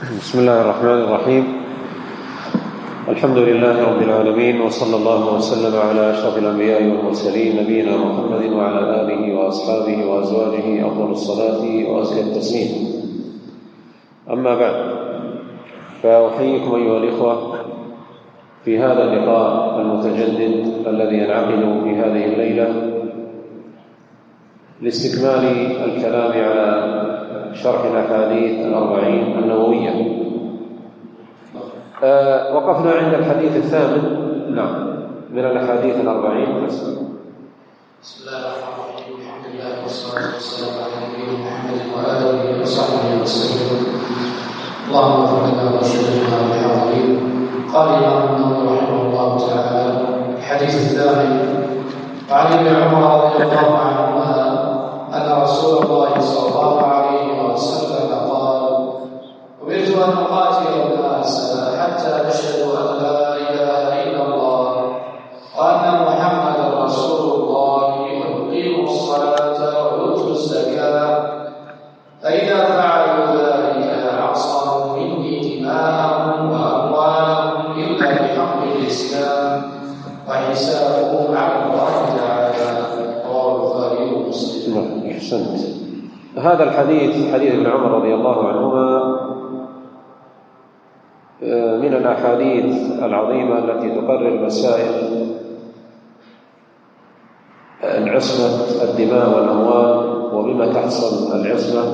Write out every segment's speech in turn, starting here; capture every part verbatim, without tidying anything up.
بسم الله الرحمن الرحيم. الحمد لله رب العالمين، وصلى الله وسلم على أشرف الأنبياء والمرسلين نبينا محمد وعلى آله وأصحابه وأزواجه أفضل الصلاة وأزكى التسليم. أما بعد، فأحييكم أيها الإخوة في هذا اللقاء المتجدد الذي ينعقد في هذه الليلة لاستكمال الكلام على شرح الأحاديث الأربعين النووية. أه وقفنا عند الحديث الثامن نعم من الأحاديث الأربعين. بسم الله الرحمن الرحيم. الحمد لله والصلاة والسلام على نبينا محمد وآله وصحبه وسلم. اللهم اغفر لنا وشهدنا بالحاضرين. قال الإمام النووي رحمه الله تعالى: الحديث الثامن عن ابن عمر رضي الله عنهما أن رسول الله صلى الله عليه وسلم قال: أمرت أن أقاتل الناس حتى يشهدوا أن لا إله إلا الله وأن محمدا رسول الله ويقيموا الصلاة ويؤتوا الزكاة، فإذا فعلوا ذلك عصموا مني دماءهم وأموالهم إلا بحق الإسلام وحسابهم على الله تعالى. رواه البخاري ومسلم. أحسنت. هذا الحديث حديث ابن عمر رضي الله عنهما من الأحاديث العظيمة التي تقرر مسائل العصمة الدماء والأموال وبما تحصل العصمة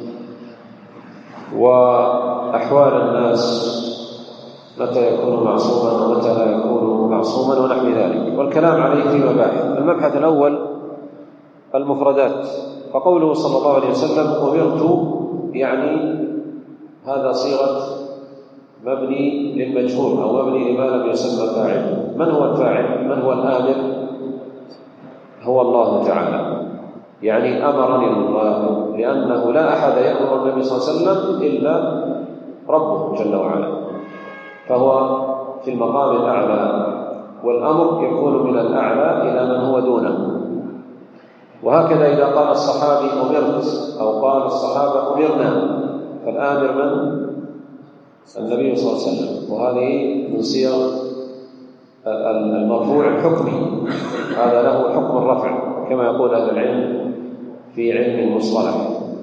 وأحوال الناس متى يكون معصوما ومتى لا يكون معصوما ونحو ذلك، والكلام عليه في مباحث. المبحث الأول المفردات، فقوله صلى الله عليه وسلم أمرت، يعني هذا صيغة مبني للمجهول أو مبني لما لم يسمى فاعل. من هو الفاعل؟ من هو الآمر؟ هو الله تعالى، يعني أمرني الله، لأنه لا أحد يأمر النبي صلى الله عليه وسلم إلا ربه جل وعلا، فهو في المقام الأعلى، والأمر يكون من الأعلى إلى من هو دونه. وهكذا إذا قال الصحابي أمرت أو قال الصحابة أمرنا، فالآمر من؟ النبي صلى الله عليه وسلم، وهذه من صيغ المرفوع الحكمي، هذا له حكم الرفع كما يقول أهل العلم في علم المصطلح.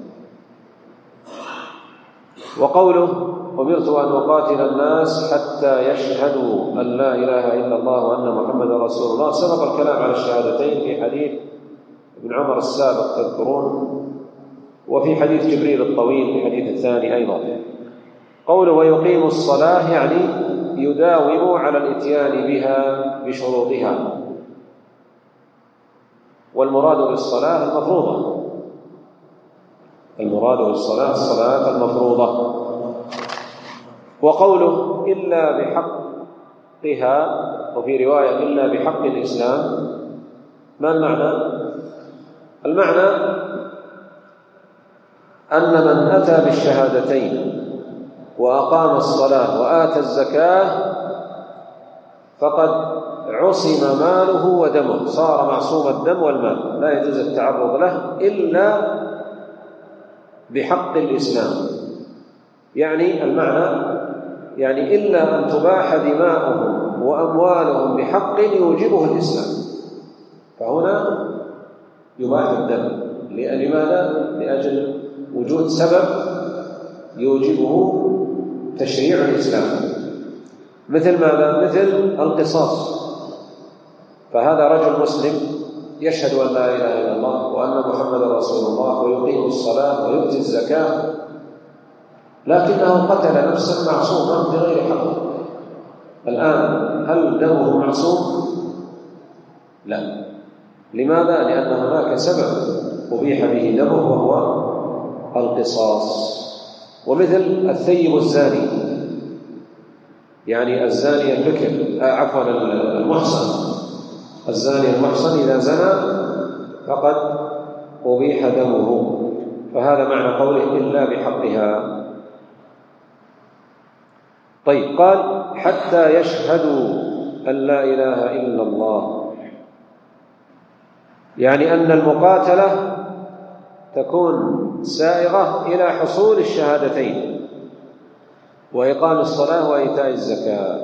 وقوله أمرت أن أقاتل الناس حتى يشهدوا أن لا إله إلا الله وأن محمدا رسول الله، سبق الكلام على الشهادتين في حديث ابن عمر السابق تذكرون، وفي حديث جبريل الطويل في الحديث الثاني أيضا. قوله ويقيم الصلاة، يعني يداوم على الإتيان بها بشروطها، والمراد بالصلاة المفروضة، المراد بالصلاة الصلاة المفروضة. وقوله إلا بحقها، وفي رواية إلا بحق الإسلام، ما المعنى؟ المعنى أن من أتى بالشهادتين وأقام الصلاة وآتى الزكاة فقد عصم ماله ودمه، صار معصوم الدم والمال، لا يجوز التعرض له إلا بحق الإسلام. يعني المعنى يعني إلا أن تباح دماؤهم وأموالهم بحق يوجبه الإسلام، فهنا يباح الدم. لماذا؟ لأجل وجود سبب يوجبه تشريع الإسلام، مثل ماذا؟ مثل القصاص. فهذا رجل مسلم يشهد أن لا إله إلا الله وأن محمدا رسول الله ويقيم الصلاة ويؤتي الزكاة، لكنه قتل نفسا معصوما بغير حق. الآن هل دمه معصوم؟ لا. لماذا؟ لأن هناك سبب أبيح به دمه وهو القصاص. ومثل الثيب الزاني، يعني الزاني البكر، عفوا المحصن، الزاني المحصن إذا زنى فقد أبيح دمه، فهذا معنى قوله إلا بحقها. طيب، قال حتى يشهدوا أن لا إله إلا الله، يعني أن المقاتلة تكون سائغة إلى حصول الشهادتين، وإقام الصلاة وإيتاء الزكاة.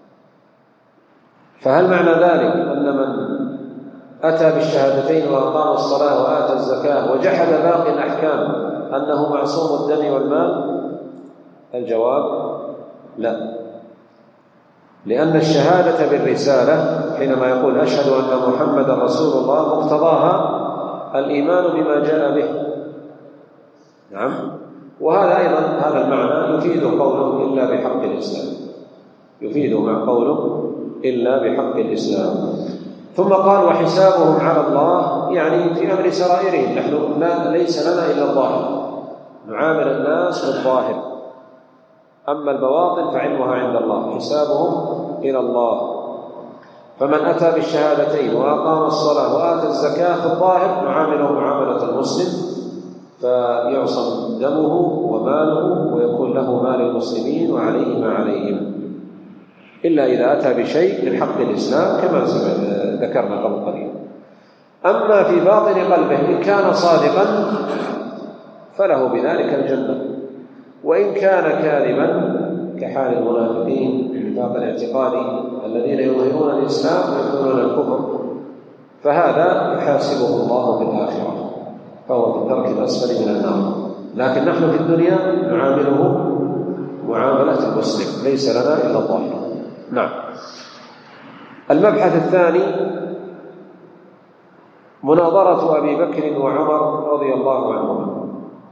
فهل معنى ذلك أن من أتى بالشهادتين وأقام الصلاة وآتى الزكاة وجحد باقي الأحكام أنه معصوم الدم والمال؟ الجواب لا، لأن الشهادة بالرسالة حينما يقول أشهد أن محمدا رسول الله مقتضاها الإيمان بما جاء به. نعم، وهذا أيضا هذا المعنى يفيد قوله إلا بحق الإسلام، يفيد مع قوله إلا بحق الإسلام. ثم قال وحسابهم على الله، يعني في أمر سرائرهم، نحن لا ليس لنا إلا الظاهر، نعامل الناس بالظاهر، أما البواطن فعلمها عند الله، حسابهم إلى الله. فمن أتى بالشهادتين وأقام الصلاة وآتى الزكاة في الظاهر نعامله معاملة المسلم، فيعصم دمه وماله ويكون له مال المسلمين وعليه ما عليهم، إلا إذا أتى بشيء من حق الإسلام كما ذكرنا قبل قليل. أما في باطن قلبه إن كان صادقا فله بذلك الجنة، وإن كان كاذبا كحال المنافقين النفاق الاعتقادي الذين يظهرون الإسلام ويبطنون الكفر، فهذا يحاسبه الله في الآخرة، فهو في الدرك الأسفل من النار. لكن نحن في الدنيا نعامله معاملة المسلم، ليس لنا إلا الظاهر. نعم. المبحث الثاني مناظرة أبي بكر وعمر رضي الله عنهما.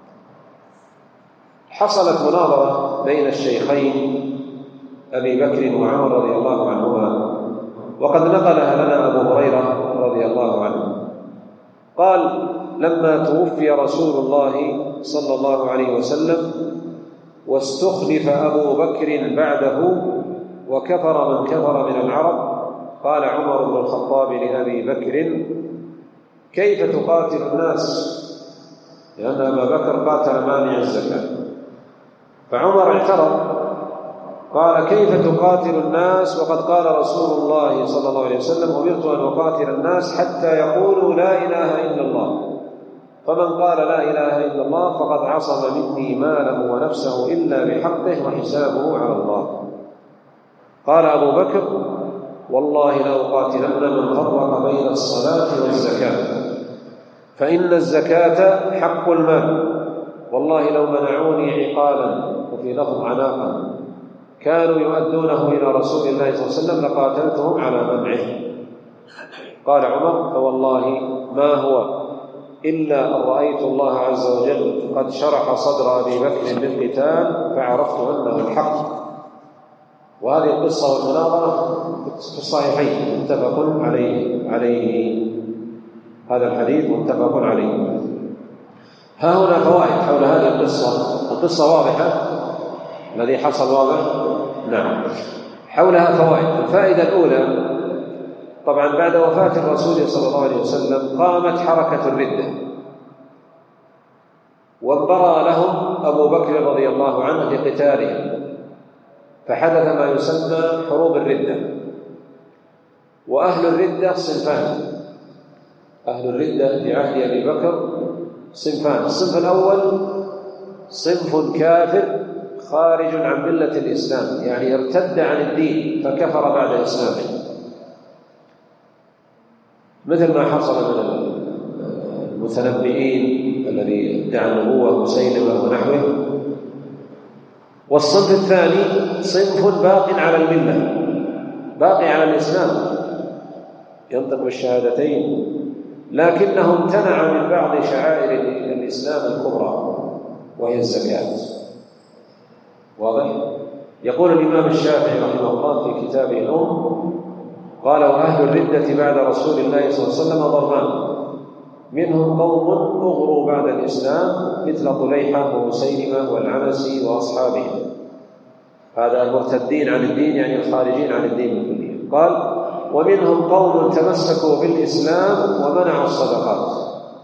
حصلت مناظرة بين الشيخين أبي بكر وعمر رضي الله عنهما، وقد نقلها لنا أبو هريرة رضي الله عنه قال لما توفي رسول الله صلى الله عليه وسلم واستخلف أبو بكر بعده وكفر من كفر من العرب، قال عمر بن الخطاب لأبي بكر كيف تقاتل الناس؟ لأن أبا بكر قاتل مانع الزكاة، فعمر اعترض قال كيف تقاتل الناس وقد قال رسول الله صلى الله عليه وسلم أمرت أن أقاتل الناس حتى يقولوا لا إله إلا الله، فمن قال لا إله إلا الله فقد عصم مني ماله ونفسه إلا بحقه وحسابه على الله. قال أبو بكر والله لأقاتلن من فرق بين الصلاة والزكاة، فإن الزكاة حق المال، والله لو منعوني عقالا وفي لفظ عناقا كانوا يؤدونه إلى رسول الله صلى الله عليه وسلم لقاتلتهم على منعه. قال عمر فوالله ما هو إلا أن رأيت الله عز وجل قد شرح صدر أبي بكر بالقتال فعرفت أنه الحق. وهذه القصة والمناظرة في الصحيحين متفق عليه عليه هذا الحديث متفق عليه. ها هنا فوائد حول هذه القصة. القصة واضحة، الذي حصل واضح؟ نعم. حولها فوائد. الفائدة الأولى طبعا بعد وفاة الرسول صلى الله عليه وسلم قامت حركة الردة، وانبرى لهم أبو بكر رضي الله عنه لقتالهم، فحدث ما يسمى حروب الردة. وأهل الردة صنفان، أهل الردة في عهد أبي بكر صنفان. الصنف الأول صنف كافر خارج عن ملة الإسلام، يعني ارتد عن الدين فكفر بعد إسلامه، مثل ما حصل من المتنبئين الذي ادعى النبوة مسيلمة ونحوه. والصنف الثاني صنف باق على الملة، باقي على الإسلام، ينطق بالشهادتين لكنه امتنع من بعض شعائر الإسلام الكبرى وهي الزكاة. واضح؟ يقول الإمام الشافعي رحمه الله في كتابه الأم قال وأهل الردة بعد رسول الله صلى الله عليه وسلم ضربان، منهم قوم أغروا بعد الإسلام مثل طليحة ومسيلمة والعنسي وأصحابهم، هذا المرتدين عن الدين يعني الخارجين عن الدين بالكلية. قال ومنهم قوم تمسكوا بالإسلام ومنعوا الصدقات.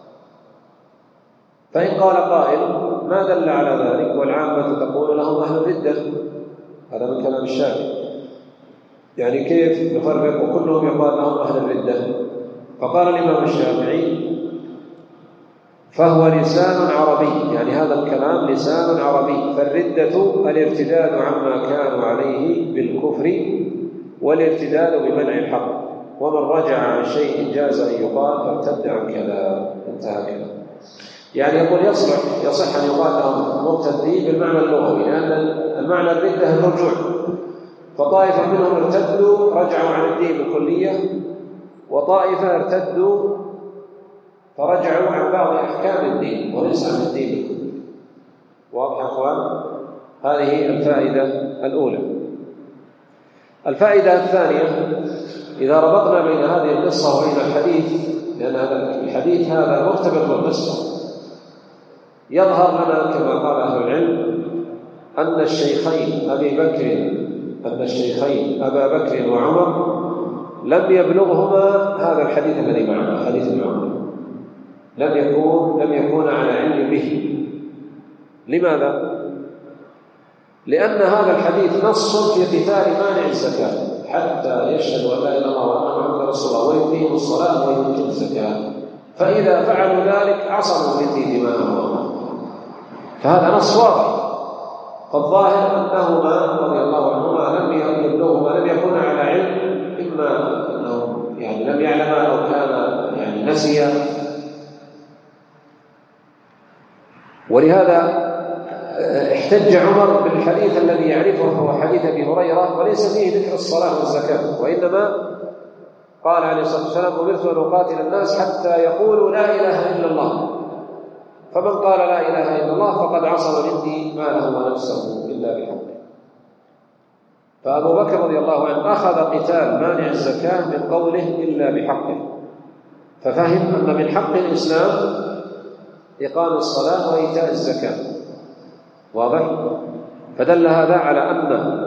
فإن قال قائل ما دل على ذلك والعامة تقول لهم أهل الردة، هذا من كلام الشافعي، يعني كيف نفرق وكلهم يقال لهم أهل الردة؟ فقال الإمام الشافعي فهو لسان عربي، يعني هذا الكلام لسان عربي. فالردة الارتداد عما كانوا عليه بالكفر والارتداد بمنع الحق، ومن رجع عن شيء جاز أن يقال ارتد عن كذا. انتهى كلام. يعني يقول يصلح يصح أن يقال لهم مرتدين بالمعنى اللغوي، لأن المعنى الردة الرجوع، فطائفة منهم ارتدوا رجعوا عن الدين بالكلية، وطائفة ارتدوا فرجعوا عن بعض أحكام الدين وليس عن الدين. واضح يا أخوان؟ هذه الفائدة الأولى. الفائدة الثانية، إذا ربطنا بين هذه القصة وبين الحديث، لأن هذا الحديث هذا مرتبط بالقصة، يظهر لنا كما قال أهل العلم أن الشيخين أبي بكر أن الشيخين أبا بكر وعمر لم يبلغهما هذا الحديث الذي معنا، حديث ابن عمر، لم يكون لم يكون على علم به. لماذا؟ لأن هذا الحديث نص في قتال مانع الزكاة حتى يشهدوا أن لا إله إلا الله وأن محمدا رسول الله ويقيموا الصلاة ويؤتوا الزكاة، فإذا فعلوا ذلك عصموا مني دماءهم. فهذا نص واضح. فالظاهر أنهما رضي الله عنهما لم يبلغهما لم يكونا على علم، إما أنهم يعني لم يعلما أو كان يعني نسيا. ولهذا احتج عمر بالحديث الذي يعرفه هو حديث أبي هريرة وليس فيه ذكر الصلاة والزكاة، وإنما قال عليه الصلاة والسلام أمرت أن أقاتل الناس حتى يقولوا لا إله إلا الله، فمن قال لا إله إلا الله فقد عصم مني ماله ونفسه إلا بحقه. فأبو بكر رضي الله عنه أخذ قتال مانع الزكاة من قوله إلا بحقه، ففهم أن من حق الإسلام إقام الصلاة وإيتاء الزكاة. واضح؟ فدل هذا على أن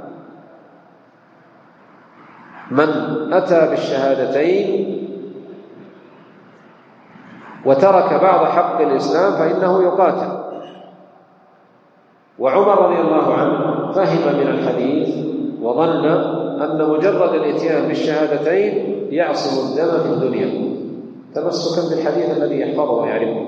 من أتى بالشهادتين وترك بعض حق الإسلام فإنه يقاتل. وعمر رضي الله عنه فهم من الحديث وظن أن مجرد الإتيان بالشهادتين يعصم الدم في الدنيا تمسكا بالحديث الذي يحفظه ويعرفه،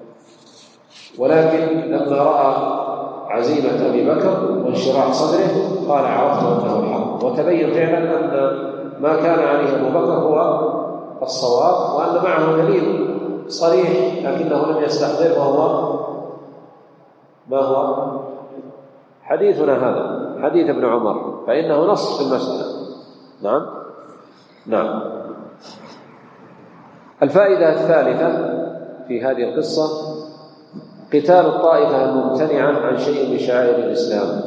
ولكن لما رأى عزيمة أبي بكر وانشراح صدره قال عرفت أنه الحق، وتبين فعلا أن ما كان عليه أبو بكر هو الصواب، وأن معه دليل صريح لكنه لم يستحضره، وهو ما هو حديثنا هذا حديث ابن عمر، فإنه نص في المسألة. نعم نعم. الفائدة الثالثة في هذه القصة قتال الطائفة الممتنعة عن شيء من شعائر الإسلام.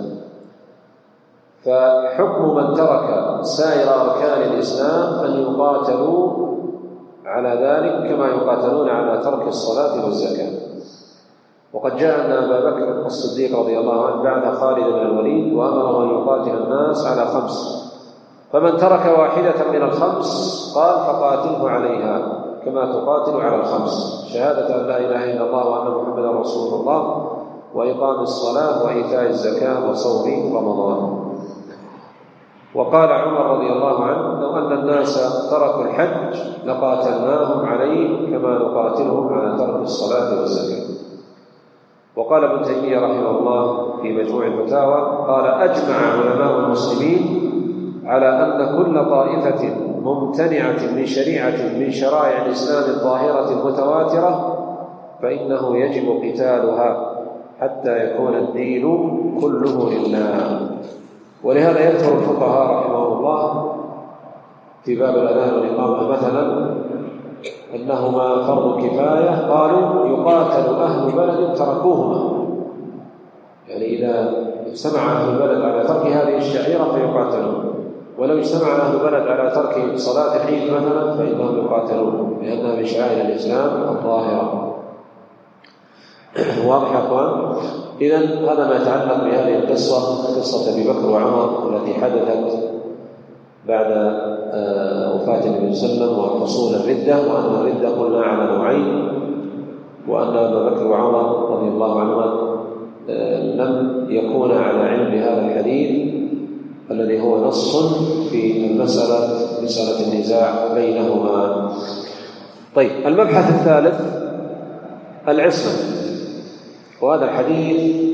فحكم من ترك سائر أركان الإسلام أن يقاتلوا على ذلك كما يقاتلون على ترك الصلاة والزكاة. وقد جاء أن أبا بكر الصديق رضي الله عنه بعث خالد بن الوليد وأمره أن يقاتل الناس على خمس، فمن ترك واحدة من الخمس قال فقاتله عليها كما تقاتل على الخمس، شهادة أن لا إله إلا الله وأن محمدا رسول الله وإقام الصلاة وإيتاء الزكاة وصوم رمضان. وقال عمر رضي الله عنه لو أن الناس تركوا الحج لقاتلناهم عليه كما نقاتلهم على ترك الصلاة والزكاة. وقال ابن تيمية رحمه الله في مجموع الفتاوى قال أجمع علماء المسلمين على أن كل طائفة ممتنعة من شريعة من شرائع الإسلام الظاهرة المتواترة فإنه يجب قتالها حتى يكون الدين كله لله. ولهذا يذكر الفقهاء رحمه الله في باب الأذان والإقامة مثلا أنهما فرض كفاية، قالوا يقاتل أهل بلد تركوهما، يعني إذا اجتمع أهل البلد على ترك هذه الشعيرة فيقاتلون، ولو اجتمع أهل البلد على ترك صلاة العيد مثلا فإنهم يقاتلون لأنها من شعائر الإسلام الظاهرة. واضح يا أخوان؟ إذن هذا ما يتعلق بهذه القصة، قصة أبي بكر وعمر التي حدثت بعد وفاة النبي صلى الله عليه وسلم وحصول الردة، وأن الردة قلنا على نوعين، وأن أبا بكر وعمر رضي الله عنهما لم يكونا على علم بهذا الحديث الذي هو نص في المسألة مسألة النزاع بينهما. طيب، المبحث الثالث العصمة، وهذا الحديث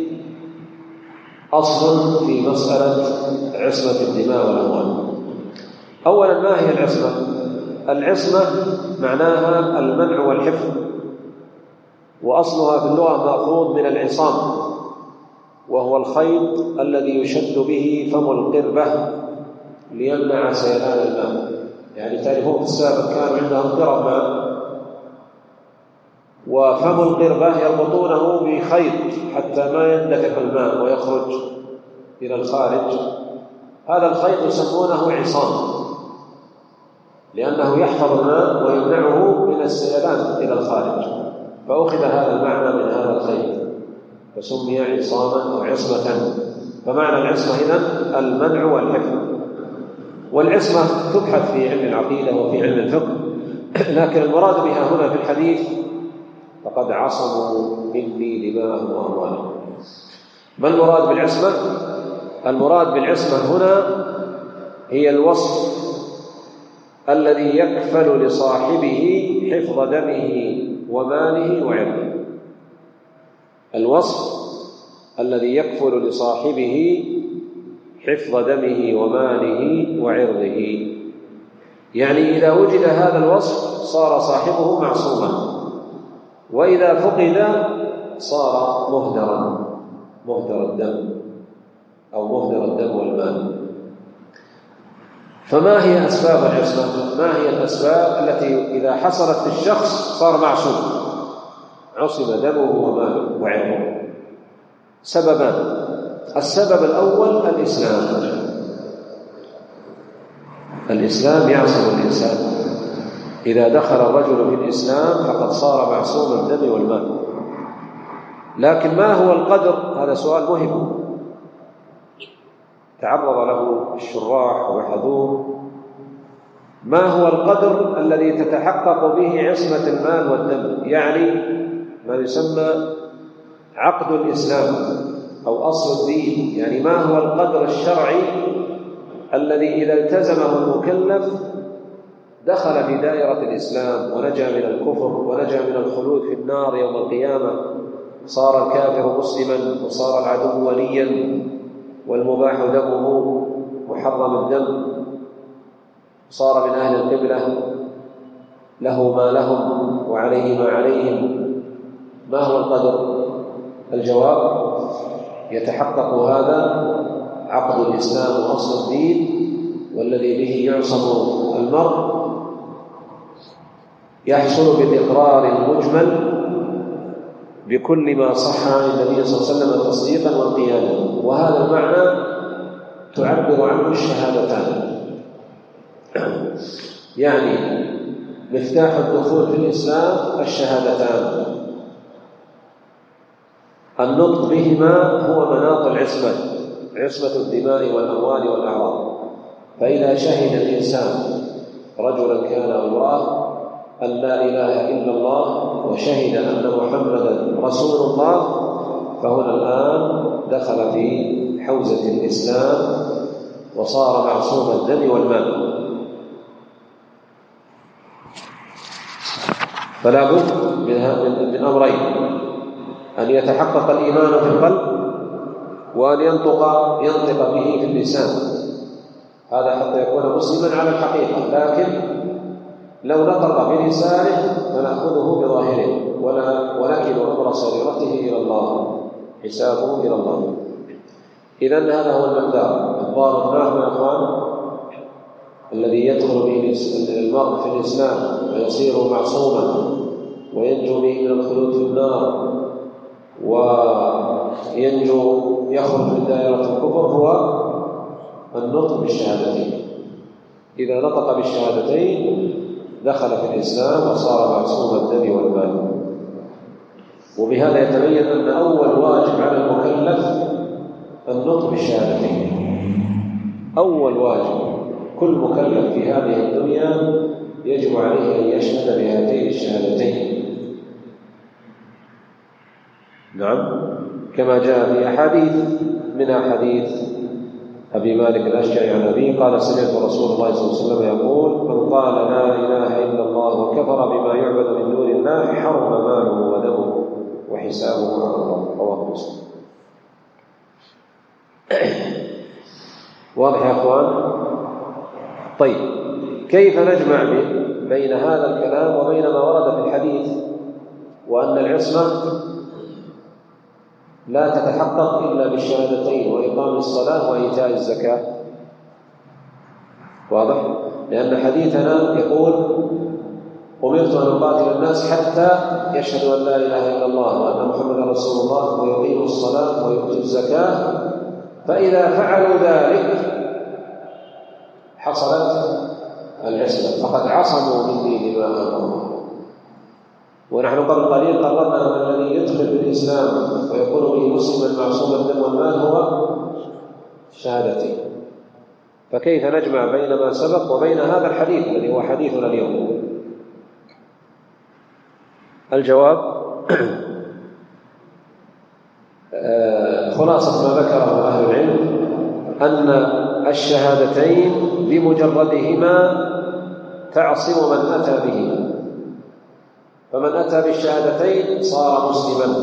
أصل في مسألة عصمة الدماء والأموال. أولا، ما هي العصمة؟ العصمة معناها المنع والحفظ، وأصلها في اللغة مأخوذ من العصام، وهو الخيط الذي يشد به فم القربة ليمنع سيلان الماء. يعني تعرفون في السابق كانوا عندهم قرب ماء، وفم القربة يربطونه بخيط حتى ما يندفق الماء ويخرج إلى الخارج. هذا الخيط يسمونه عصام، لأنه يحفظ الماء ويمنعه من السيلان إلى الخارج، فأخذ هذا المعنى من هذا الخيط فسمي عصاما أو عصمة. فمعنى العصمة إذن المنع والحفظ. والعصمة تبحث في علم العقيدة وفي علم الفقه، لكن المراد بها هنا في الحديث فقد عصموا مني دماءهم وأموالهم. ما المراد بالعصمة؟ المراد بالعصمة هنا هي الوصف الذي يكفل لصاحبه حفظ دمه وماله وعرضه. الوصف الذي يكفل لصاحبه حفظ دمه وماله وعرضه، يعني إذا وجد هذا الوصف صار صاحبه معصوما، وإذا فقد صار مهدرا مهدر الدم أو مهدر الدم والمال. فما هي أسباب العصمة؟ ما هي الأسباب التي إذا حصلت في الشخص صار معصوم، عصم دمه وماله وعرضه؟ سببان. السبب الأول الإسلام. الإسلام يعصم الإنسان، إذا دخل الرجل في الإسلام فقد صار معصوم الدم والمال. لكن ما هو القدر؟ هذا سؤال مهم تعرض له الشراح وبحثوه. ما هو القدر الذي تتحقق به عصمة المال والدم؟ يعني ما يسمى عقد الإسلام أو أصل الدين، يعني ما هو القدر الشرعي الذي إذا التزمه المكلف دخل في دائرة الإسلام ونجا من الكفر ونجا من الخلود في النار يوم القيامة، صار الكافر مسلما وصار العدو وليا والمباح دمه محرم الدم، صار من أهل القبلة، له ما لهم وعليه ما عليهم. ما هو القدر؟ الجواب: يتحقق هذا عقد الإسلام وأصل الدين، والذي به يعصم المرء يحصل بالإقرار المجمل بكل ما صح عن النبي صلى الله عليه وسلم تصديقا وانقيادا. وهذا المعنى تعبر عنه الشهادتان، يعني مفتاح الدخول في الإسلام الشهادتان، النطق بهما هو مناط العصمة، عصمة الدماء والأموال والأعراض. فإذا شهد الإنسان رجلا كان أو امرأة أن لا إله إلا الله وشهد أن محمدا رسول الله، فهنا الآن دخل في حوزة الإسلام وصار معصوم الدم والمال. فلا بد من أمرين: أن يتحقق الإيمان في القلب، وأن ينطق ينطق به في اللسان. هذا حتى يكون مسلما على الحقيقة. لكن لو نطق بلسانه فنأخذه بظاهره ونكل أمر سريرته إلى الله، حسابه إلى الله. إذن هذا هو المقدار الضابط. نعم يا أخوان، الذي يدخل به المرء في الإسلام ويصير معصوما وينجو به من الخلود في النار وينجو يخرج من دائرة الكفر هو النطق بالشهادتين. إذا نطق بالشهادتين دخل في الإسلام وصار معصوم الدم والمال. وبهذا يتبين أن أول واجب على المكلف النطق بالشهادتين. أول واجب كل مكلف في هذه الدنيا يجب عليه أن يشهد بهاتين الشهادتين. نعم، كما جاء في أحاديث، منها حديث أبي مالك الأشجعي عن أبيه قال سمعت رسول الله صلى الله عليه وسلم يقول من قال لا إله إلا الله وكفر بما يعبد من دون الله حرم ماله ودمه وحسابه على الله. رواه مسلم. واضح يا أخوان؟ طيب، كيف نجمع بين هذا الكلام وبين ما ورد في الحديث وأن العصمة لا تتحقق إلا بالشهادتين وإقام الصلاة وإيتاء الزكاة؟ واضح؟ لأن حديثنا يقول أمرت أن أقاتل الناس حتى يشهدوا أن لا إله إلا الله وأن محمدا رسول الله ويقيموا الصلاة ويؤتوا الزكاة، فإذا فعلوا ذلك حصلت العصمة، فقد عصموا مني دماءهم. ونحن قبل قليل قررنا أن الذي يدخل بالإسلام ويكون به مسلما معصوم الدم والمال هو شهادتين. فكيف نجمع بين ما سبق وبين هذا الحديث الذي هو حديثنا اليوم؟ الجواب خلاصة ما ذكره أهل العلم أن الشهادتين بمجردهما تعصم من أتى بهما، فمن أتى بالشهادتين صار مسلما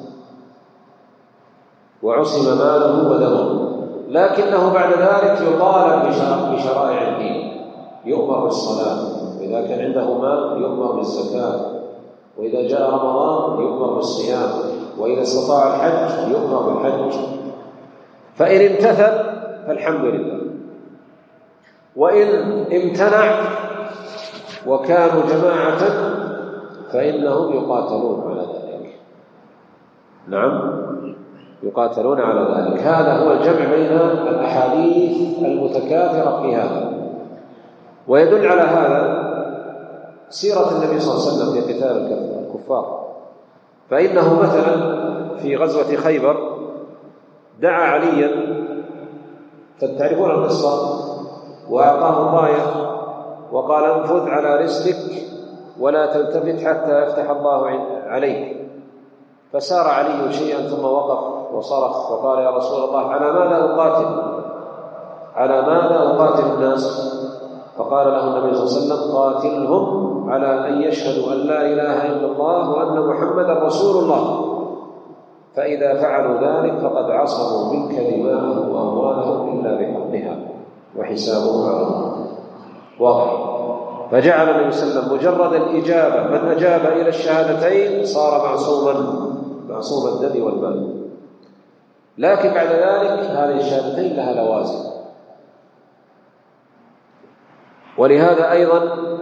وعصم ماله ودمه، لكنه بعد ذلك يطالب بشرائع الدين، يؤمر بالصلاة، وإذا كان عنده مال يؤمر بالزكاة، وإذا جاء رمضان يؤمر بالصيام، وإذا استطاع الحج يؤمر بالحج. فإن امتثل فالحمد لله، وإن امتنع وكانوا جماعة فإنهم يقاتلون على ذلك. نعم، يقاتلون على ذلك. هذا هو الجمع بين الأحاديث المتكاثرة في هذا. ويدل على هذا سيرة النبي صلى الله عليه وسلم في قتال الكفار، فإنه مثلا في غزوة خيبر دعا عليا، تعرفون القصة، وأعطاه الراية وقال انفذ على رسلك ولا تلتفت حتى يفتح الله عليك. فسار علي شيئا ثم وقف وصرخ وقال يا رسول الله على ماذا أقاتل؟ على ماذا أقاتل الناس؟ فقال له النبي صلى الله عليه وسلم قاتلهم على أن يشهدوا أن لا إله إلا الله وأن محمدا رسول الله، فإذا فعلوا ذلك فقد عصموا منك دماءهم وأموالهم إلا بحقها وحسابهم على الله. واضح؟ فجعل النبي صلى الله عليه وسلم مجرد الإجابة، من أجاب إلى الشهادتين صار معصوما معصوم الدم والمال. لكن بعد ذلك هذه الشهادتين لها لوازم، ولهذا أيضا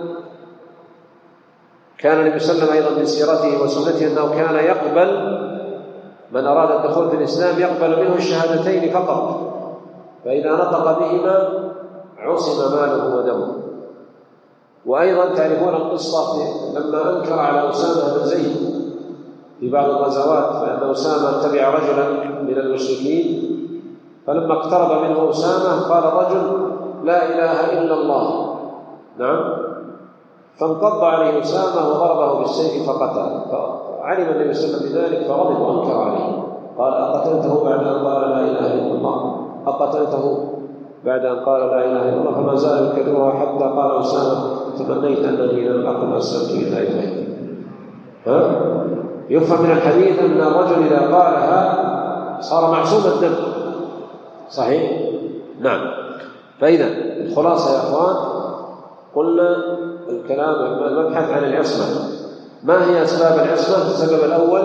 كان النبي صلى الله عليه وسلم أيضا من سيرته وسنته أنه كان يقبل من أراد الدخول في الإسلام يقبل منه الشهادتين فقط، فإذا نطق بهما عصم ماله ودمه. وأيضا تعرفون القصة لما أنكر على أسامة بن زيد في بعض الغزوات، فإن أسامة تبع رجلا من المشركين، فلما اقترب منه أسامة قال رجل لا إله إلا الله، نعم، فانقض عليه أسامة وضربه بالسيف فقتل. فعلم النبي صلى الله عليه وسلم بذلك فغضب وأنكر عليه، قال أقتلته بعد أن قال لا إله إلا الله؟ أقتلته بعد أن قال لا إله إلا الله؟ فما زال يكررها حتى قال أسامة تمنيت أنني لم أكن أسلمت إلا إليه. ها؟ يفهم من الحديث أن الرجل إذا قالها صار معصوم الدم. صحيح؟ نعم. فإذا الخلاصة يا أخوان قلنا الكلام المبحث عن العصمة. ما هي أسباب العصمة؟ السبب الأول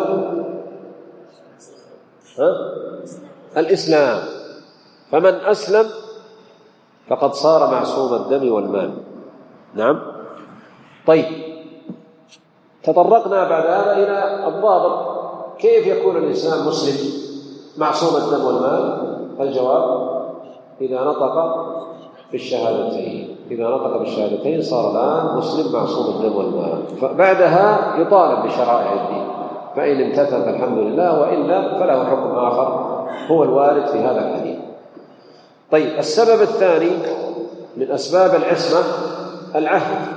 ها؟ الإسلام، فمن أسلم فقد صار معصوم الدم والمال. نعم. طيب، تطرقنا بعد هذا إلى الضابط، كيف يكون الإنسان مسلم معصوم الدم والمال؟ الجواب إذا نطق بالشهادتين، إذا نطق بالشهادتين صار الآن مسلم معصوم الدم والمال، فبعدها يطالب بشرائع الدين، فإن امتثل فالحمد لله، وإلا فله حكم آخر هو الوارد في هذا الحديث. طيب، السبب الثاني من أسباب العصمة العهد،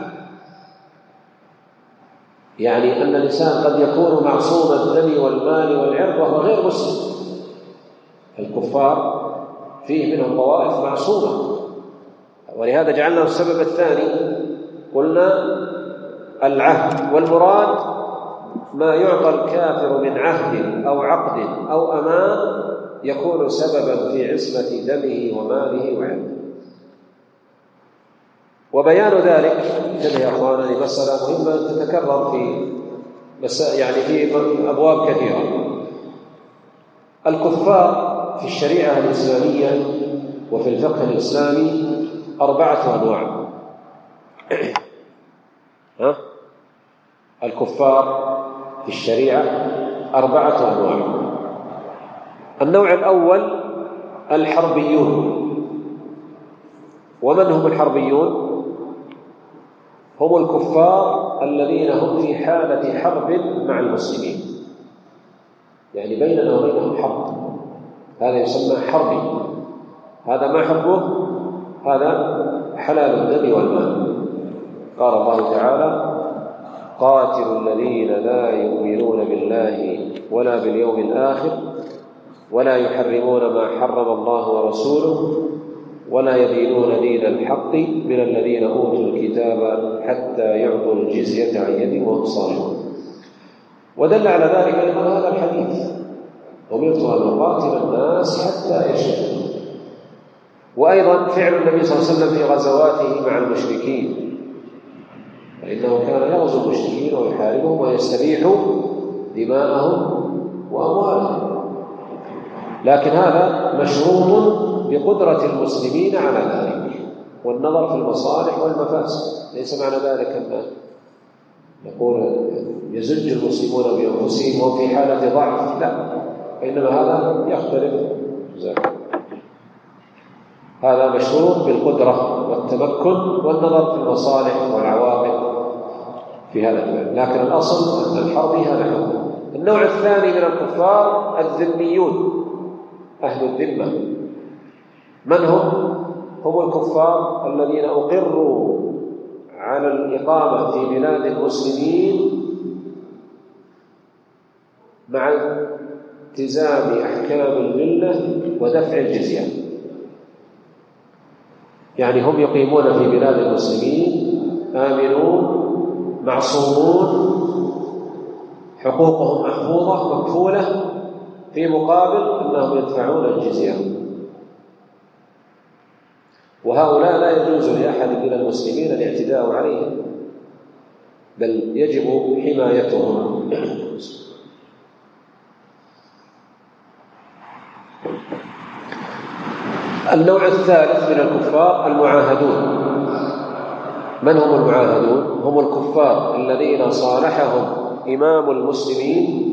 يعني أن الإنسان قد يكون معصوم الدم والمال والعرض وهو غير مسلم. الكفار فيه منهم طوائف معصومة، ولهذا جعلنا السبب الثاني قلنا العهد، والمراد ما يعطى الكافر من عهد أو عقد أو أمان يكون سببا في عصمة دمه وماله وعرضه. وبيان ذلك انتبه يا أخوانا لمسألة مهمة تتكرر في يعني في أبواب كثيرة. الكفار في الشريعة الإسلامية وفي الفقه الإسلامي أربعة أنواع. ها؟ الكفار في الشريعة أربعة أنواع. النوع الأول الحربيون. ومن هم الحربيون؟ هم الكفار الذين هم في حالة حرب مع المسلمين، يعني بيننا وبينهم حرب، هذا يسمى حربي. هذا ما حربه؟ هذا حلال الدم والمال. قال الله تعالى: قاتلوا الذين لا يؤمنون بالله ولا باليوم الآخر ولا يحرمون ما حرم الله ورسوله ولا يدينون دين الحق من الذين أوتوا الكتاب حتى يعطوا الجزية عن يد وهم صاغرون. ودل على ذلك أيضا هذا الحديث: أمرت أن أقاتل الناس حتى يشهدوا. وأيضا فعل النبي صلى الله عليه وسلم في غزواته مع المشركين، فإنه كان يغزو المشركين ويحاربهم ويستبيح دماءهم وأموالهم، لكن هذا مشروط بقدرة المسلمين على ذلك والنظر في المصالح والمفاسد. ليس معنى ذلك أن نقول يزج المسلمون بأنفسهم وهم في حالة ضعف، لا، إنما هذا يختلف. هذا مشروط بالقدرة والتمكن والنظر في المصالح والعواقب في هذا الفعل، لكن الأصل أن الحرب هذا حكم. النوع الثاني من الكفار الذميون، أهل الذمة. من هم؟ هم الكفار الذين أقروا على الإقامة في بلاد المسلمين مع التزام أحكام الملة ودفع الجزية، يعني هم يقيمون في بلاد المسلمين آمنون معصومون، حقوقهم محفوظة مكفولة، في مقابل أنهم يدفعون الجزية. وهؤلاء لا يجوز لأحد من المسلمين الاعتداء عليهم، بل يجب حمايتهم. النوع الثالث من الكفار المعاهدون. من هم المعاهدون؟ هم الكفار الذين صالحهم إمام المسلمين،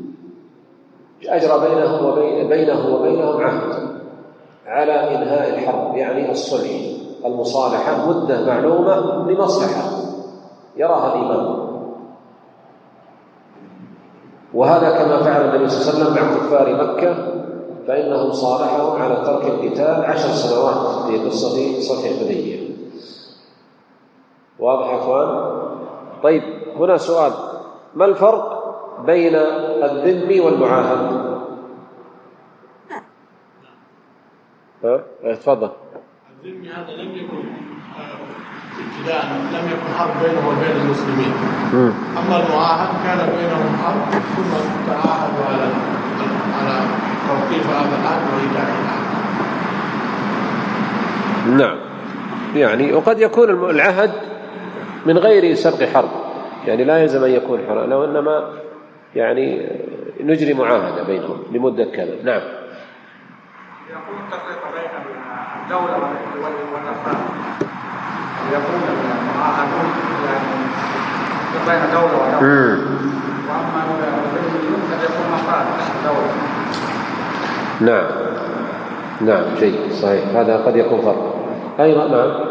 أجرى بينهم وبين بينه وبينهم عهد على إنهاء الحرب، يعني الصلح، المصالحة، مدة معلومة لمصلحة يراها الإمام. وهذا كما فعل النبي صلى الله عليه وسلم مع كفار مكة، فإنهم صالحهم على ترك القتال عشر سنوات في قصة صلح الحديبية. واضح يا أخوان؟ طيب، هنا سؤال: ما الفرق بين الذمي والمعاهد؟ ها؟ تفضل. الذمي هذا لم يكن ابتداء، لم يكن حرب بينه وبين المسلمين. م. أما المعاهد كان بينهم حرب، ثم تعاهدوا على على توقيف هذا العهد وإيقاع العهد. نعم، يعني وقد يكون العهد من غير سبق حرب، يعني لا يلزم أن يكون حرب، لو إنما يعني نجري معاهدة بينهم لمدة كذا. نعم. يقول التفريق بين الدولة والأفراد، يقول المعاهدون يعني بين دولة ودولة، وأما الذميون قد يكون أفراد دولة. نعم نعم، جيد، صحيح، هذا قد يكون فرق أيضا. نعم،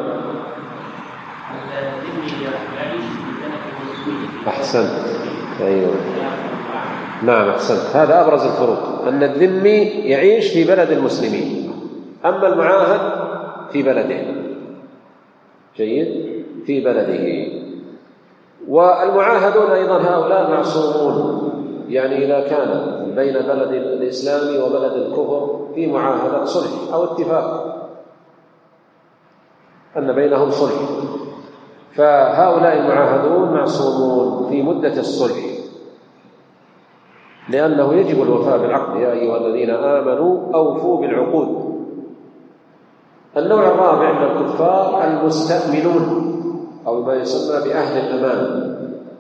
أحسنت، أيوه، نعم، أحسنت، هذا أبرز الفروق، أن الذمي يعيش في بلد المسلمين، أما المعاهد في بلده. جيد، في بلده. والمعاهدون أيضا هؤلاء معصومون، يعني إذا كان بين بلد الإسلام وبلد الكفر في معاهدة صلح أو اتفاق أن بينهم صلح، فهؤلاء المعاهدون معصومون في مدة الصلح، لأنه يجب الوفاء بالعقد. يا أيها الذين آمنوا أوفوا بالعقود. النوع الرابع من الكفار المستأمنون أو ما يسمى بأهل الأمان،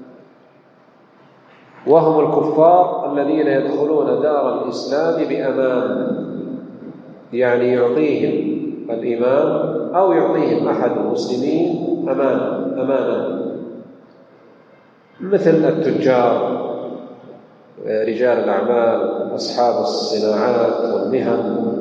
وهم الكفار الذين يدخلون دار الإسلام بأمان، يعني يعطيهم الإمام أو يعطيهم أحد المسلمين أمانا أمانا مثل التجار، رجال الأعمال، أصحاب الصناعات والمهن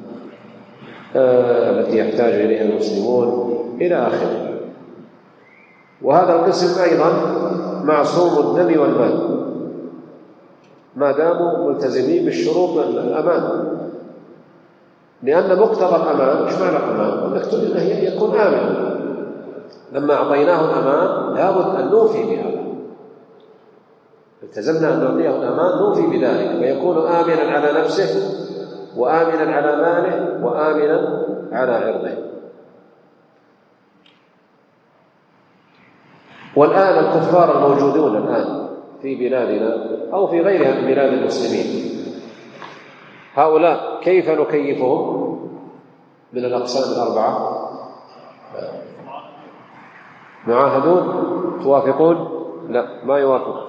التي يحتاج إليها المسلمون إلى آخره. وهذا القسم أيضا معصوم الدم والمال ما داموا ملتزمين بالشروط الأمان، لأن مقتضى الأمان إيش معنى الأمان؟ أنك يكون آمن. لما أعطيناه الأمان لابد أن نوفي بهذا، التزمنا أن نعطيه الأمان نوفي بذلك، فيكون آمنا على نفسه وآمنا على ماله وآمنا على عرضه. والآن الكفار الموجودون الآن في بلادنا أو في غيرها من بلاد المسلمين، هؤلاء كيف نكيفهم من الأقسام الأربعة؟ معاهدون توافقون؟ لا، ما يوافق.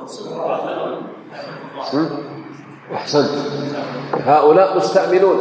أحسنت. هؤلاء مستأمنون،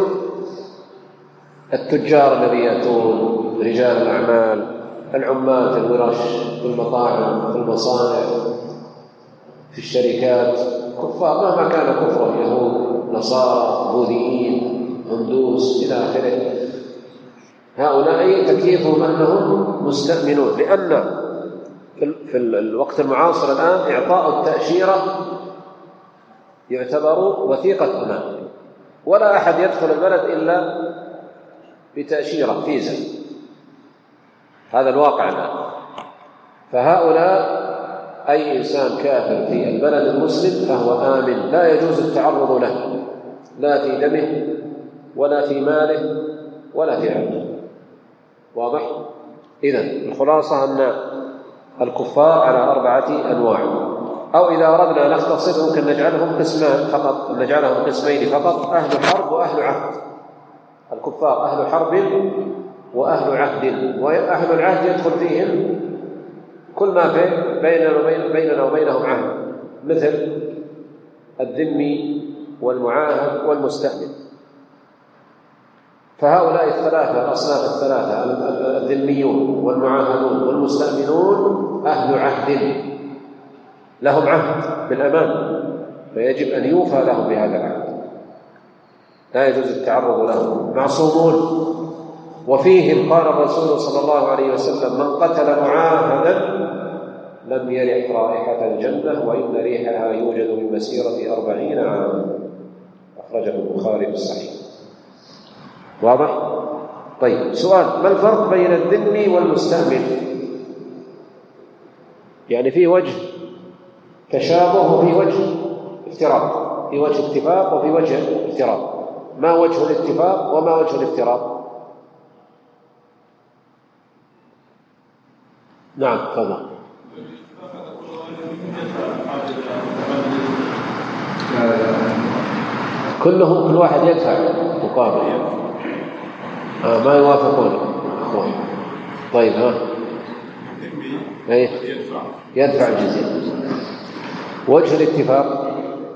التجار الذين يأتون، رجال الأعمال، العمال في الورش، في المطاعم، في المصانع، في الشركات، كفار مهما كان كفرهم، يهود، نصارى، بوذيين، هندوس إلى آخره. هؤلاء تكليفهم أنهم مستأمنون، لأن في الوقت المعاصر الآن إعطاء التأشيرة يعتبر وثيقة أمان، ولا أحد يدخل البلد إلا بتأشيرة فيزا، هذا الواقع الآن. فهؤلاء أي إنسان كافر في البلد المسلم فهو آمن، لا يجوز التعرض له، لا في دمه ولا في ماله ولا في عرضه. واضح؟ إذن الخلاصة أن الكفار على أربعة أنواع، أو إذا أردنا نختصر ممكن نجعلهم قسمان فقط، نجعلهم قسمين فقط: أهل حرب وأهل عهد. الكفار أهل حرب وأهل عهد، وأهل العهد يدخل فيهم كل ما في بيننا وبين بيننا وبينهم عهد، مثل الذمي والمعاهد والمستأمن. فهؤلاء الثلاثة الأصناف الثلاثة، الذميون والمعاهدون والمستأمنون، أهل عهد لهم عهد بالأمان، فيجب أن يوفى لهم بهذا العهد، لا يجوز التعرض لهم، معصومون. وفيهم قال الرسول صلى الله عليه وسلم: من قتل معاهدا لم يرح رائحة الجنة وإن ريحها يوجد من مسيرة أربعين عاما. أخرجه البخاري في الصحيح. واضح؟ طيب، سؤال: ما الفرق بين الذمي والمستأمن؟ يعني في وجه تشابه وفي وجه افتراق، في وجه اتفاق وفي وجه افتراق. ما وجه الاتفاق وما وجه الافتراق؟ نعم، تفضل. كلهم كل واحد يدفع مقابل، آه ما يوافقون أخوان. طيب، ها أيه؟ يدفع الجزية. وجه الاتفاق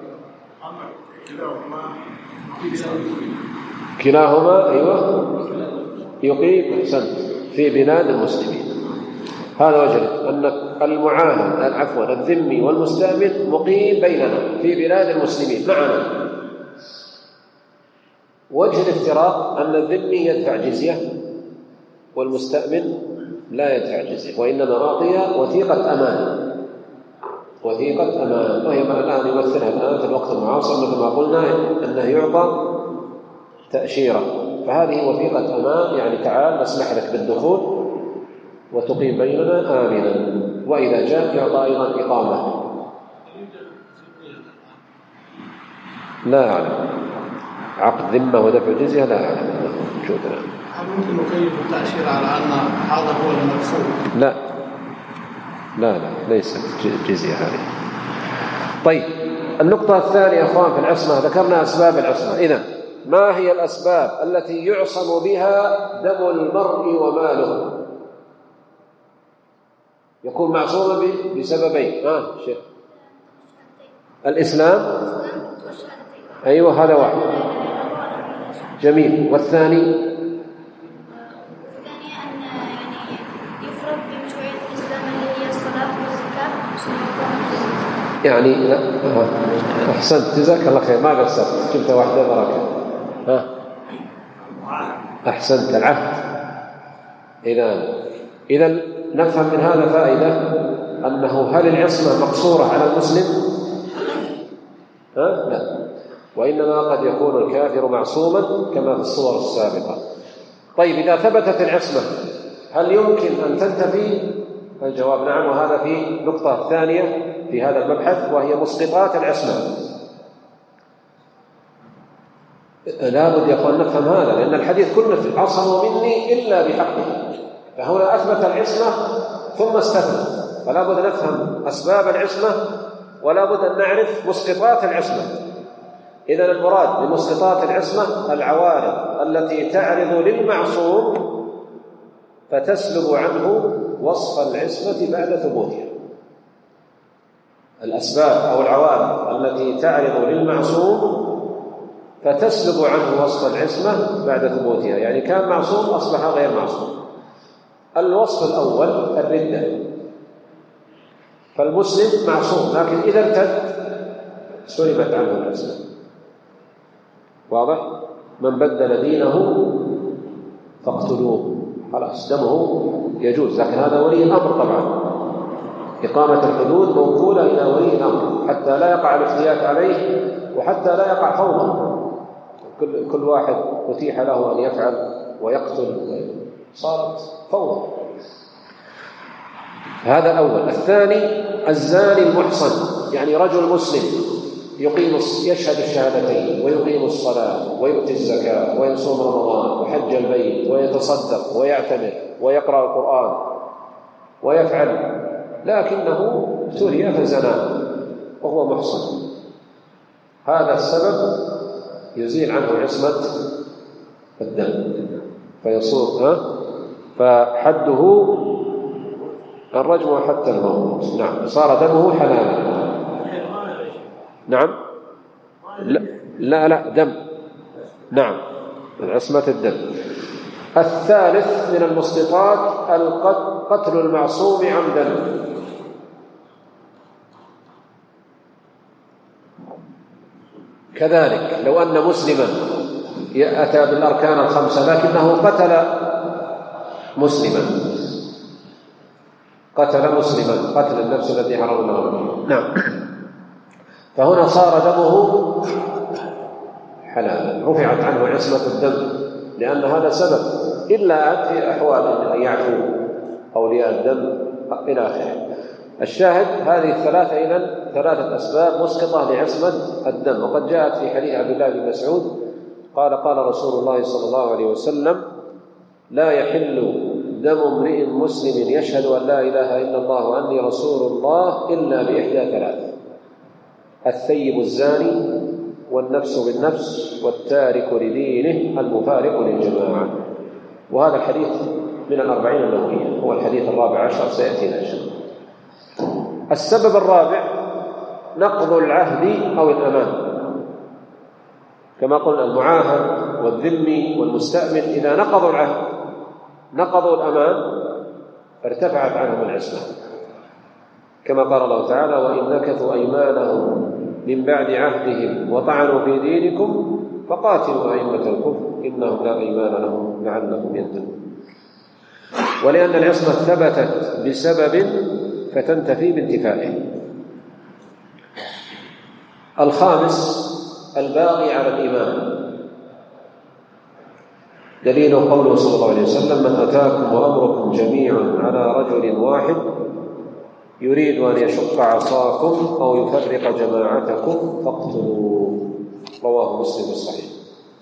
كلاهما أيوة يقيم أحسنت في بلاد المسلمين. هذا وجه أن المعاهد عفوا الذمي والمستأمن مقيم بيننا في بلاد المسلمين معنا. وجه الافتراق أن الذمي يدفع جزية والمستأمن لا يدفع جزية، وإنما أعطي وثيقة أمان، وثيقة أمان، وهي الآن يمثلها الآن في الوقت المعاصر مثل ما قلنا أنه يعطى تأشيرة، فهذه وثيقة أمان، يعني تعال نسمح لك بالدخول وتقيم بيننا آمنا، وإذا جاء يعطى أيضا إقامة. لا أعلم. عقد ذمة ودفع الجزية لا أعلم أنه موجود. هل ممكن نكيف التأشير على أن هذا هو المقصود؟ لا لا لا ليست جزية هذه. طيب النقطة الثانية يا أخوان في العصمة، ذكرنا أسباب العصمة. إذن ما هي الأسباب التي يعصم بها دم المرء وماله؟ يكون معصوما بسببين. ها شيخ الإسلام، أيوة هذا واحد، جميل. والثاني الثانية أن يعني يفرض بمشروعية الإسلام اللي هي الصلاة والزكاة. يعني لا أحسنت جزاك الله خير، ما قصرت، جبت واحدة بركة. ها أحسنت، العهد. إذا إذا نفهم من هذا فائدة أنه هل العصمة مقصورة على المسلم؟ ها لا، وإنما قد يكون الكافر معصوما كما في الصور السابقة. طيب إذا ثبتت العصمة هل يمكن أن تنتفي؟ الجواب نعم، وهذا في النقطة الثانية في هذا المبحث وهي مسقطات العصمة. لابد يا أخوان نفهم هذا، لأن الحديث كله عصموا مني إلا بحقه، فهنا أثبت العصمة ثم استثنى، فلا بد نفهم أسباب العصمة ولا بد أن نعرف مسقطات العصمة. إذن المراد بمسقطات العصمة العوارض التي تعرض للمعصوم فتسلب عنه وصف العصمة بعد ثبوتها. الأسباب أو العوارض التي تعرض للمعصوم فتسلب عنه وصف العصمة بعد ثبوتها، يعني كان معصوم أصبح غير معصوم. الوصف الأول الردة، فالمسلم معصوم لكن إذا ارتد سلبت عنه العصمة. واضح؟ من بدل دينه فاقتلوه، خلاص دمه يجوز، لكن هذا ولي الأمر طبعا. إقامة الحدود موكولة إلى ولي الأمر حتى لا يقع الافتيات عليه وحتى لا يقع فوضى. كل كل واحد أتيح له أن يفعل ويقتل، صارت فوضى. هذا أول. الثاني الزاني المحصن، يعني رجل مسلم يقيم يشهد الشهادتين ويقيم الصلاة ويؤتي الزكاة ويصوم رمضان وحج البيت ويتصدق ويعتمر ويقرأ القرآن ويفعل، لكنه ابتلي فزنا وهو محصن. هذا السبب يزيل عنه عصمة الدم فيصور ها فحده الرجم حتى الموت. نعم، صار دمه حلالا. نعم لا لا, لا دم. نعم، عصمة الدم. الثالث من المسقطات قتل المعصوم عمدا، كذلك لو أن مسلما أتى بالأركان الخمسة لكنه قتل مسلما قتل مسلما قتل النفس التي حرم الله. نعم، فهنا صار دمه حلالا، رفعت عنه عصمة الدم، لأن هذا سبب، إلا في أحوال أن يعفو أولياء الدم إلى آخره. الشاهد هذه الثلاثة إذن ثلاثة أسباب مسقطة لعصمة الدم. وقد جاءت في حديث عبد الله بن مسعود قال قال رسول الله صلى الله عليه وسلم: لا يحل دم امرئ مسلم يشهد أن لا إله إلا الله وأني رسول الله إلا بإحدى ثلاث: الثيب الزاني، والنفس بالنفس، والتارك لدينه المفارق للجماعة. وهذا الحديث من الأربعين النووية، هو الحديث الرابع عشر سيأتينا إن شاء الله. السبب الرابع نقض العهد أو الأمان، كما قلنا المعاهد والذمي والمستأمن إذا نقضوا العهد نقضوا الأمان ارتفعت عنهم العصمة، كما قال الله تعالى: وإن نكثوا أيمانهم من بعد عهدهم وطعنوا في دينكم فقاتلوا أئمة الكفر إنهم لا أيمان لهم لعلهم يهتدون. ولأن العصمة ثبتت بسبب فتنتفي بانتفائه. الخامس الباقي على الإيمان، دليل قوله صلى الله عليه وسلم: من أتاكم وأمركم جميع على رجل واحد يريد أن يشق عصاكم أو يفرق جماعتكم فاقتلوه. رواه مسلم الصحيح.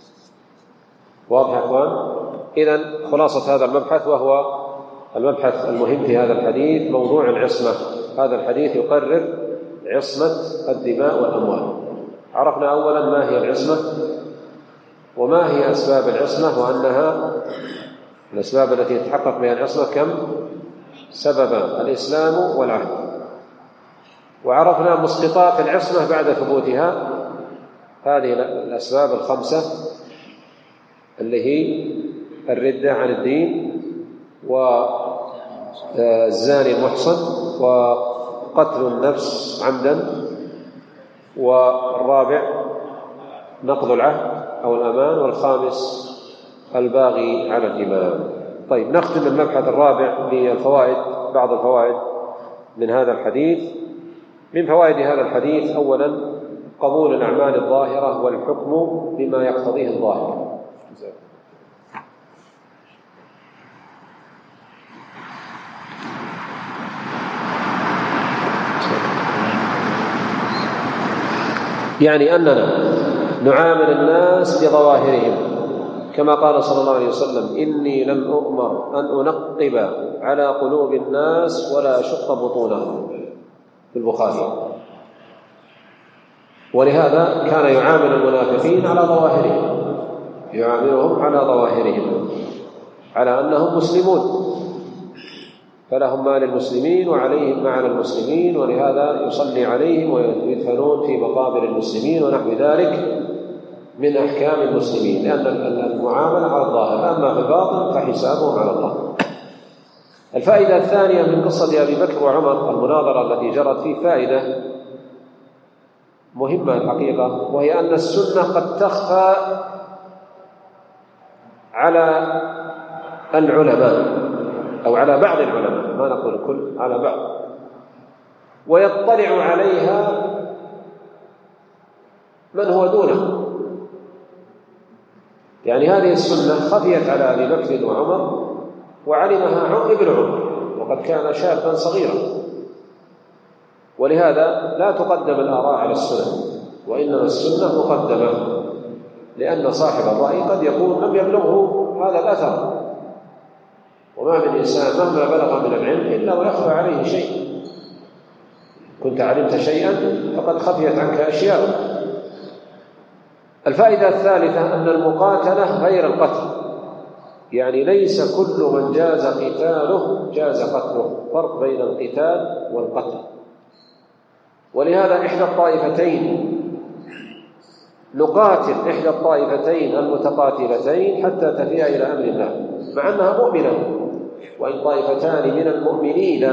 واضح يا أخوان؟ إذن خلاصة هذا المبحث، وهو المبحث المهم في هذا الحديث، موضوع العصمة. هذا الحديث يقرر عصمة الدماء والأموال. عرفنا أولا ما هي العصمة وما هي أسباب العصمة، وأنها الأسباب التي تتحقق بها العصمة كم؟ سببا: الإسلام والعهد. وعرفنا مسقطات العصمة بعد ثبوتها، هذه الأسباب الخمسة اللي هي الردة عن الدين، والزاني المحصن، وقتل النفس عمدا، والرابع نقض العهد أو الأمان، والخامس الباغي على الإمام. طيب، نختم المبحث الرابع بالفوائد، بعض الفوائد من هذا الحديث. من فوائد هذا الحديث: أولا قبول الأعمال الظاهرة والحكم بما يقتضيه الظاهر. يعني أننا نعامل الناس بظواهرهم، كما قال صلى الله عليه وسلم: إني لم أؤمر أن أنقب على قلوب الناس ولا أشق بطونهم، في البخاري. ولهذا كان يعامل المنافقين على ظواهرهم، يعاملهم على ظواهرهم، على أنهم مسلمون، فلهم ما للمسلمين وعليهم ما على المسلمين، ولهذا يصلي عليهم ويدفنون في مقابر المسلمين ونحو ذلك من أحكام المسلمين، لأن المعاملة على الظاهر، أما في الباطن فحسابهم على الله. الفائدة الثانية من قصة أبي بكر وعمر، المناظرة التي جرت فيه، فائدة مهمة الحقيقة، وهي أن السنة قد تخفى على العلماء أو على بعض العلماء، ما نقول الكل، على بعض، ويطلع عليها من هو دونه. يعني هذه السنة خفيت على أبي بكر وعمر وعلمها ابن عمر، وقد كان شابا صغيرا، ولهذا لا تقدم الآراء على السنة، وإنما السنة مقدمة، لأن صاحب الرأي قد يكون لم يبلغه هذا الأثر، وما من إنسان مهما بلغ من العلم إلا ويخفى عليه شيء. كنت علمت شيئا فقد خفيت عنك أشياء. الفائدة الثالثة أن المقاتلة غير القتل، يعني ليس كل من جاز قتاله جاز قتله، فرق بين القتال والقتل. ولهذا إحدى الطائفتين نقاتل إحدى الطائفتين المتقاتلتين حتى تفيء إلى أمر الله، مع أنها مؤمنة، وإن طائفتان من المؤمنين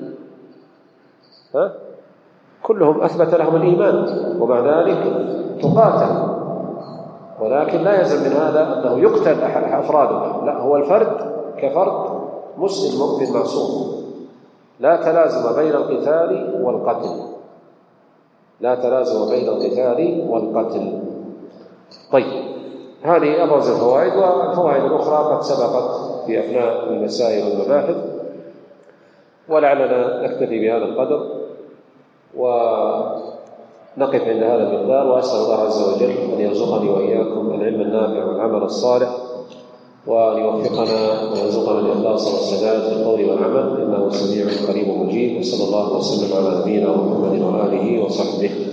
ها كلهم أثبت لهم الإيمان، ومع ذلك تقاتل، ولكن لا يلزم من هذا أنه يقتل أفرادها، لا، هو الفرد كفرد مسلم مؤمن معصوم. لا تلازم بين القتال والقتل، لا تلازم بين القتال والقتل. طيب، هذه أبرز الفوائد، والفوائد الأخرى قد سبقت في أثناء المسائل والمباحث، ولعلنا نكتفي بهذا القدر ونقف عند هذا المقدار، وأسأل الله عز وجل أن يرزقني وإياكم العلم النافع والعمل الصالح، وأن يوفقنا ويرزقنا الإخلاص والسداد في القول والعمل، إنه سميع قريب مجيب. وصلى الله وسلم على نبينا محمد وآله وصحبه.